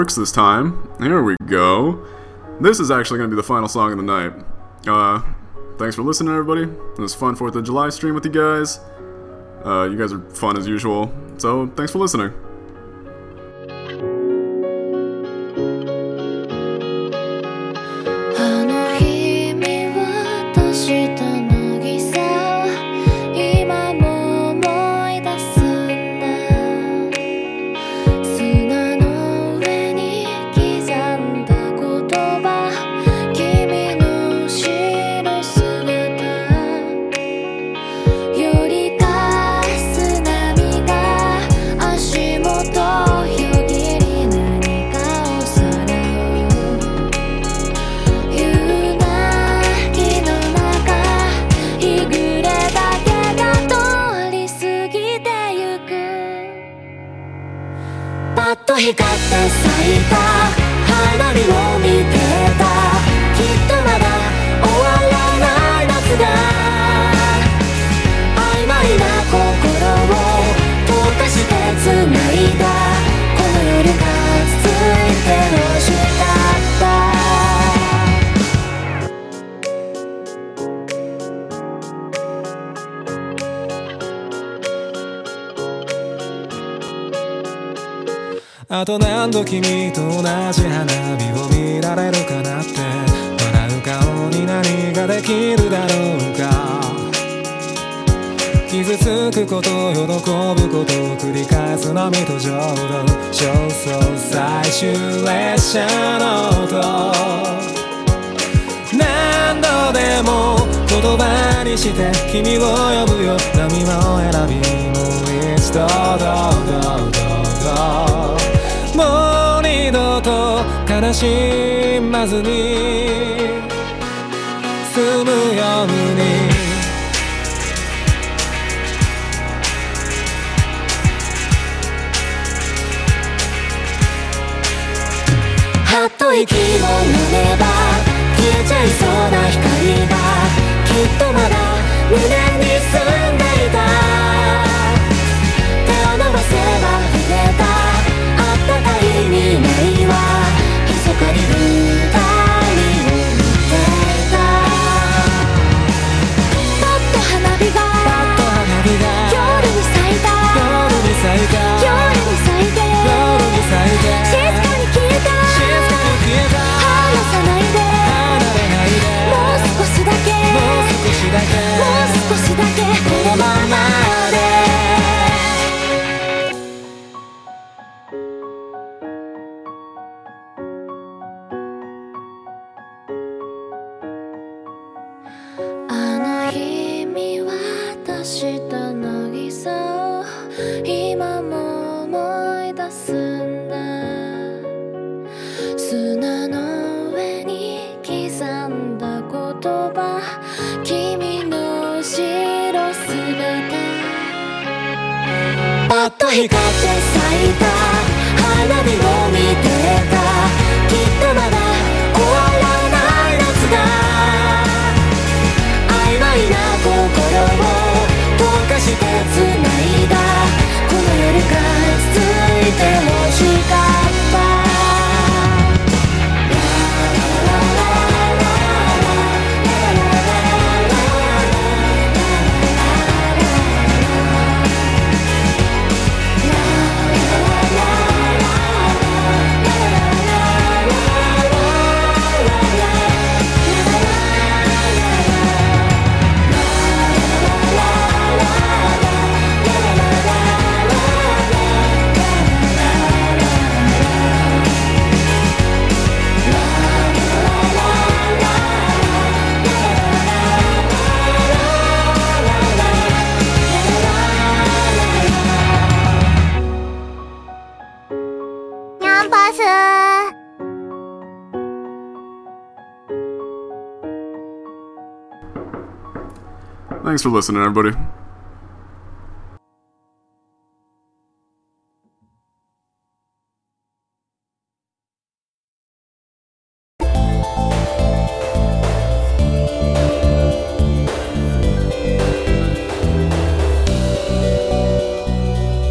Works this time. Here we go. This is actually going to be the final song of the night. Thanks for listening, everybody. It was a fun 4th of July stream with you guys. You guys are fun as usual. So, thanks for listening. 光って咲いた花火を見てたきっとまだ終わらない夏が曖昧な心を溶かして繋いだこの夜が続いて欲しかったあと何度君と同じ花火を見られるかなって笑う顔に何ができるだろうか傷つくこと喜ぶことを繰り返すのみと浄土焦燥最終列車の音何度でも言葉にして君を呼ぶよ波を選びもう一度もう二度と悲しまずに済むようにはっと息を飲めば消えちゃいそうな光がきっとまだ胸に住んでいた手を伸ばせば触れたあったかい未来は密かに二人を見ていたパッと花火が夜に咲いた夜に咲いて静かに消えた離さないでもう少しだけこのままであの日見渡した渚を今も思い出すんだ砂の上に刻んだ言葉君の後ろ姿パッと光って咲いた花火を見てたきっとまだ終わらない夏が曖昧な心を溶かして繋いだこの夜が続いて欲しかった Thanks for listening, everybody.